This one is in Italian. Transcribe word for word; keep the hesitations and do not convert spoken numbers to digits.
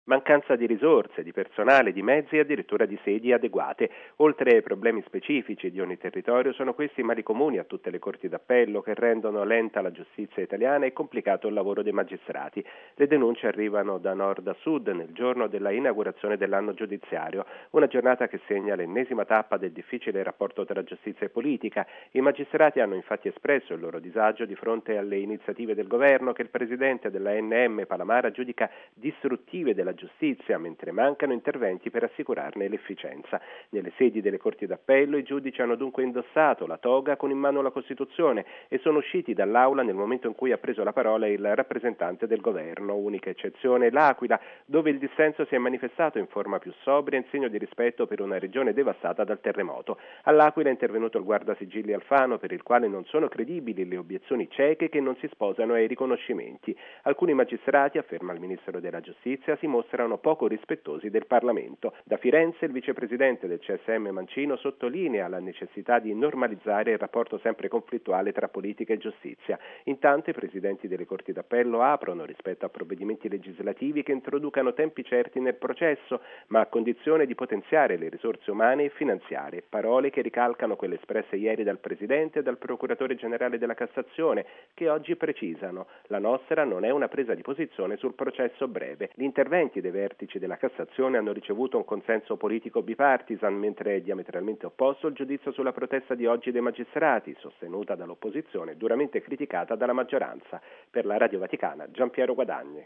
Mancanza di risorse, di personale, di mezzi e addirittura di sedi adeguate. Oltre ai problemi specifici di ogni territorio, sono questi i mali comuni a tutte le corti d'appello che rendono lenta la giustizia italiana e complicato il lavoro dei magistrati. Le denunce arrivano da nord a sud nel giorno della inaugurazione dell'anno giudiziario, una giornata che segna l'ennesima tappa del difficile rapporto tra giustizia e politica. I magistrati hanno infatti espresso il loro disagio di fronte alle iniziative del governo che il presidente della A N M Palamara giudica distruttive della giustizia, mentre mancano interventi per assicurarne l'efficienza. Nelle sedi delle corti d'appello i giudici hanno dunque indossato la toga con in mano la Costituzione e sono usciti dall'aula nel momento in cui ha preso la parola il rappresentante del governo. Unica eccezione l'Aquila, dove il dissenso si è manifestato in forma più sobria in segno di rispetto per una regione devastata dal terremoto. All'Aquila è intervenuto il guardasigilli Alfano, per il quale non sono credibili le obiezioni cieche che non si sposano ai riconoscimenti. Alcuni magistrati, afferma il Ministero della Giustizia, si mostrano poco rispettosi del Parlamento. Da Firenze il vicepresidente del C S M Mancino sottolinea la necessità di normalizzare il rapporto sempre conflittuale tra politica e giustizia. Intanto i presidenti delle corti d'appello aprono rispetto a provvedimenti legislativi che introducano tempi certi nel processo, ma a condizione di potenziare le risorse umane e finanziarie. Parole che ricalcano quelle espresse ieri dal presidente e dal procuratore generale della Cassazione, che oggi precisano: la nostra non è una presa di posizione sul processo breve. Gli interventi dei vertici della Cassazione hanno ricevuto un consenso politico bipartisan, mentre è diametralmente opposto il giudizio sulla protesta di oggi dei magistrati, sostenuta dall'opposizione e duramente criticata dalla maggioranza. Per la Radio Vaticana, Giampiero Guadagni.